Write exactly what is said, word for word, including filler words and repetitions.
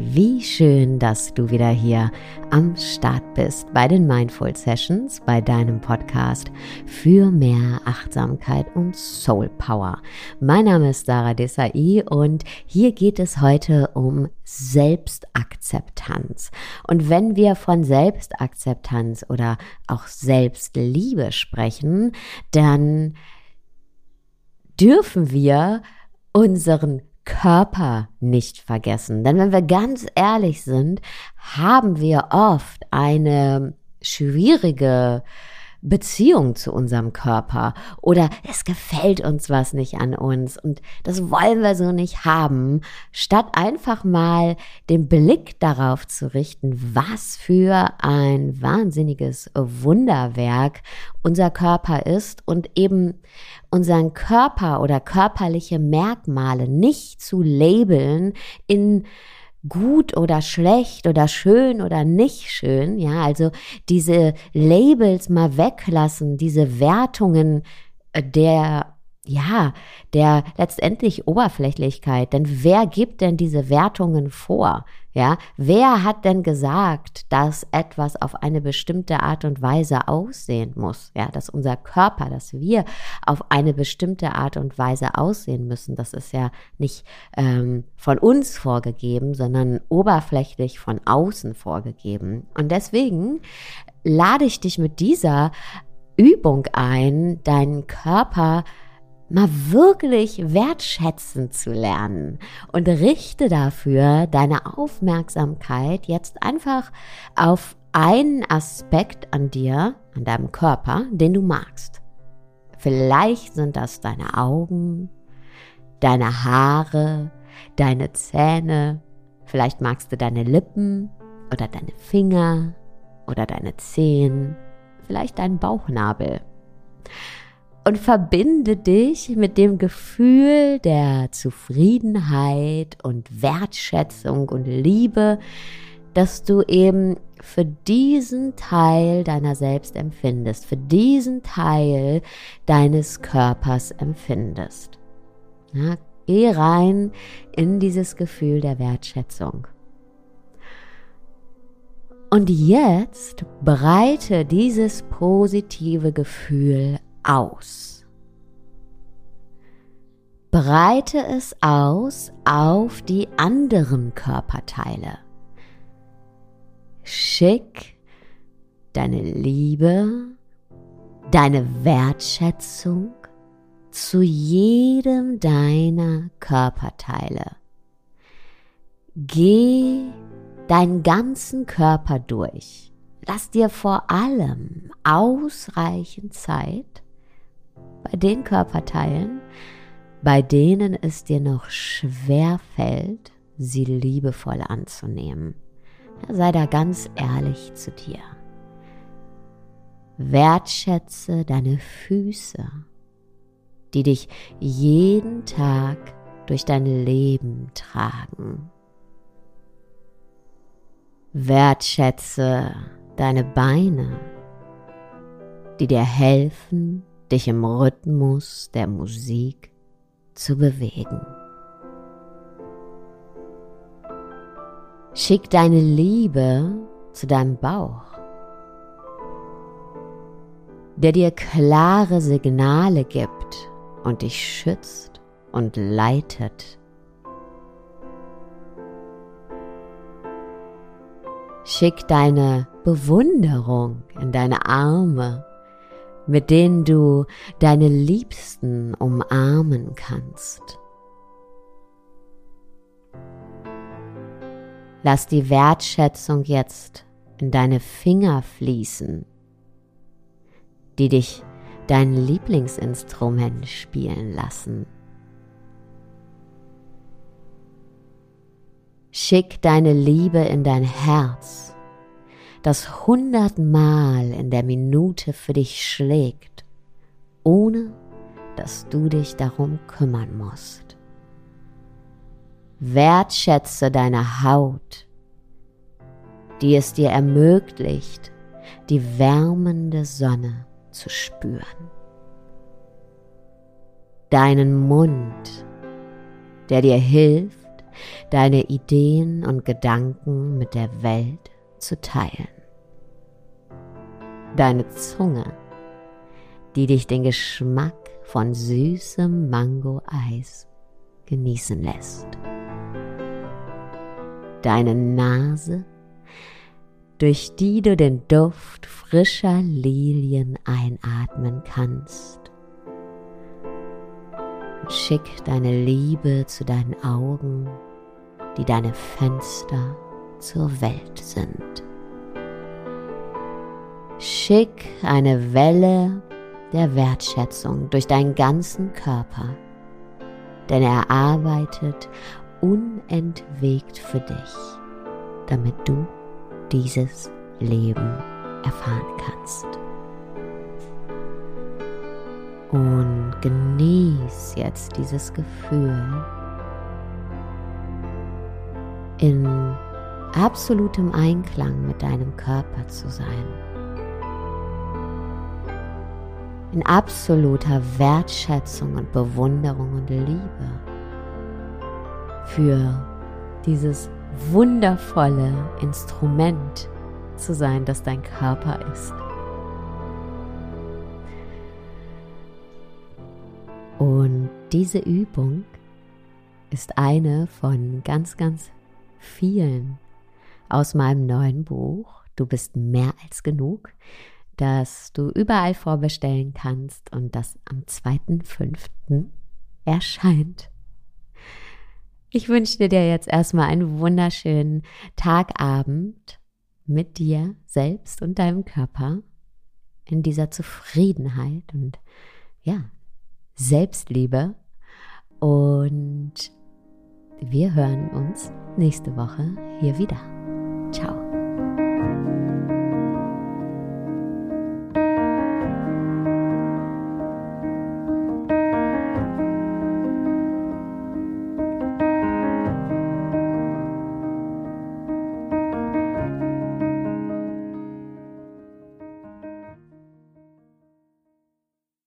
Hey, wie schön, dass du wieder hier am Start bist bei den Mindful Sessions, bei deinem Podcast für mehr Achtsamkeit und Soul Power. Mein Name ist Sarah Desai und hier geht es heute um Selbstakzeptanz. Und wenn wir von Selbstakzeptanz oder auch Selbstliebe sprechen, dann dürfen wir unseren Körper nicht vergessen. Denn wenn wir ganz ehrlich sind, haben wir oft eine schwierige Beziehung zu unserem Körper oder es gefällt uns was nicht an uns und das wollen wir so nicht haben, statt einfach mal den Blick darauf zu richten, was für ein wahnsinniges Wunderwerk unser Körper ist und eben unseren Körper oder körperliche Merkmale nicht zu labeln in gut oder schlecht oder schön oder nicht schön, ja, also diese Labels mal weglassen, diese Wertungen der, ja, der letztendlich Oberflächlichkeit, denn wer gibt denn diese Wertungen vor, ja, wer hat denn gesagt, dass etwas auf eine bestimmte Art und Weise aussehen muss, ja, dass unser Körper, dass wir auf eine bestimmte Art und Weise aussehen müssen, das ist ja nicht ähm, von uns vorgegeben, sondern oberflächlich von außen vorgegeben und deswegen lade ich dich mit dieser Übung ein, deinen Körper mal wirklich wertschätzen zu lernen und richte dafür deine Aufmerksamkeit jetzt einfach auf einen Aspekt an dir, an deinem Körper, den du magst. Vielleicht sind das deine Augen, deine Haare, deine Zähne, vielleicht magst du deine Lippen oder deine Finger oder deine Zehen, vielleicht deinen Bauchnabel. Und verbinde dich mit dem Gefühl der Zufriedenheit und Wertschätzung und Liebe, dass du eben für diesen Teil deiner selbst empfindest, für diesen Teil deines Körpers empfindest. Ja, geh rein in dieses Gefühl der Wertschätzung. Und jetzt breite dieses positive Gefühl aus. Breite es aus auf die anderen Körperteile. Schick deine Liebe, deine Wertschätzung zu jedem deiner Körperteile. Geh deinen ganzen Körper durch. Lass dir vor allem ausreichend Zeit bei den Körperteilen, bei denen es dir noch schwer fällt, sie liebevoll anzunehmen. Ja, sei da ganz ehrlich zu dir. Wertschätze deine Füße, die dich jeden Tag durch dein Leben tragen. Wertschätze deine Beine, die dir helfen, dich im Rhythmus der Musik zu bewegen. Schick deine Liebe zu deinem Bauch, der dir klare Signale gibt und dich schützt und leitet. Schick deine Bewunderung in deine Arme, mit denen du deine Liebsten umarmen kannst. Lass die Wertschätzung jetzt in deine Finger fließen, die dich dein Lieblingsinstrument spielen lassen. Schick deine Liebe in dein Herz, das hundertmal in der Minute für dich schlägt, ohne dass du dich darum kümmern musst. Wertschätze deine Haut, die es dir ermöglicht, die wärmende Sonne zu spüren. Deinen Mund, der dir hilft, deine Ideen und Gedanken mit der Welt zu teilen. Deine Zunge, die dich den Geschmack von süßem Mango-Eis genießen lässt. Deine Nase, durch die du den Duft frischer Lilien einatmen kannst. Schick deine Liebe zu deinen Augen, die deine Fenster zur Welt sind. Schick eine Welle der Wertschätzung durch deinen ganzen Körper, denn er arbeitet unentwegt für dich, damit du dieses Leben erfahren kannst. Und genieß jetzt dieses Gefühl, in absolutem Einklang mit deinem Körper zu sein. In absoluter Wertschätzung und Bewunderung und Liebe für dieses wundervolle Instrument zu sein, das dein Körper ist. Und diese Übung ist eine von ganz, ganz vielen aus meinem neuen Buch Du bist mehr als genug, das du überall vorbestellen kannst und das am zweiten fünften erscheint. Ich wünsche dir jetzt erstmal einen wunderschönen Tagabend mit dir selbst und deinem Körper in dieser Zufriedenheit und ja, Selbstliebe. Und wir hören uns nächste Woche hier wieder. Ciao.